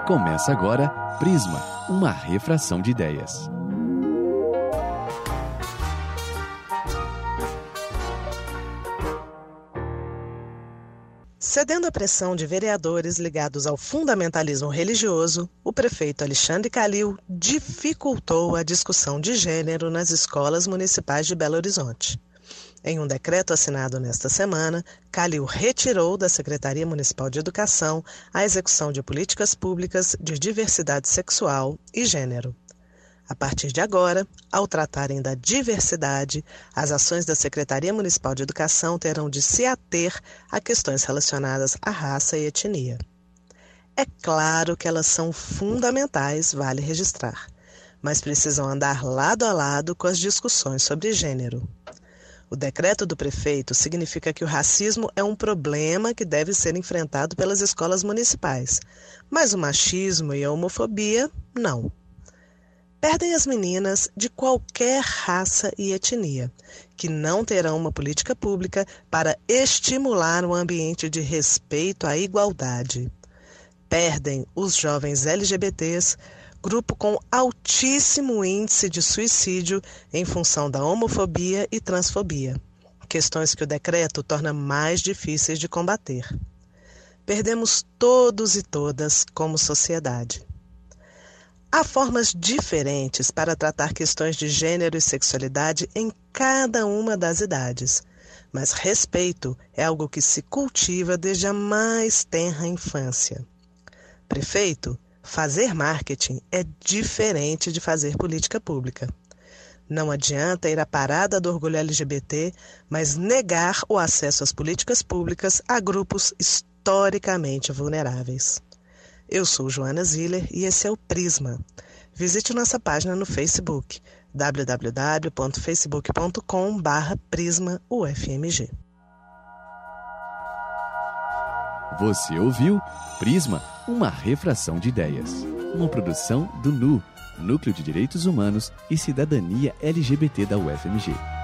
Começa agora Prisma, uma refração de ideias. Cedendo à pressão de vereadores ligados ao fundamentalismo religioso, o prefeito Alexandre Calil dificultou a discussão de gênero nas escolas municipais de Belo Horizonte. Em um decreto assinado nesta semana, Calil retirou da Secretaria Municipal de Educação a execução de políticas públicas de diversidade sexual e gênero. A partir de agora, ao tratarem da diversidade, as ações da Secretaria Municipal de Educação terão de se ater a questões relacionadas à raça e etnia. É claro que elas são fundamentais, vale registrar, mas precisam andar lado a lado com as discussões sobre gênero. O decreto do prefeito significa que o racismo é um problema que deve ser enfrentado pelas escolas municipais, mas o machismo e a homofobia, não. Perdem as meninas de qualquer raça e etnia, que não terão uma política pública para estimular um ambiente de respeito à igualdade. Perdem os jovens LGBTs, grupo com altíssimo índice de suicídio em função da homofobia e transfobia, questões que o decreto torna mais difíceis de combater. Perdemos todos e todas como sociedade. Há formas diferentes para tratar questões de gênero e sexualidade em cada uma das idades, mas respeito é algo que se cultiva desde a mais tenra infância. Prefeito, fazer marketing é diferente de fazer política pública. Não adianta ir à parada do orgulho LGBT, mas negar o acesso às políticas públicas a grupos historicamente vulneráveis. Eu sou Joana Ziller e esse é o Prisma. Visite nossa página no Facebook, www.facebook.com/prismaufmg. Você ouviu Prisma, uma refração de ideias. Uma produção do NU, Núcleo de Direitos Humanos e Cidadania LGBT da UFMG.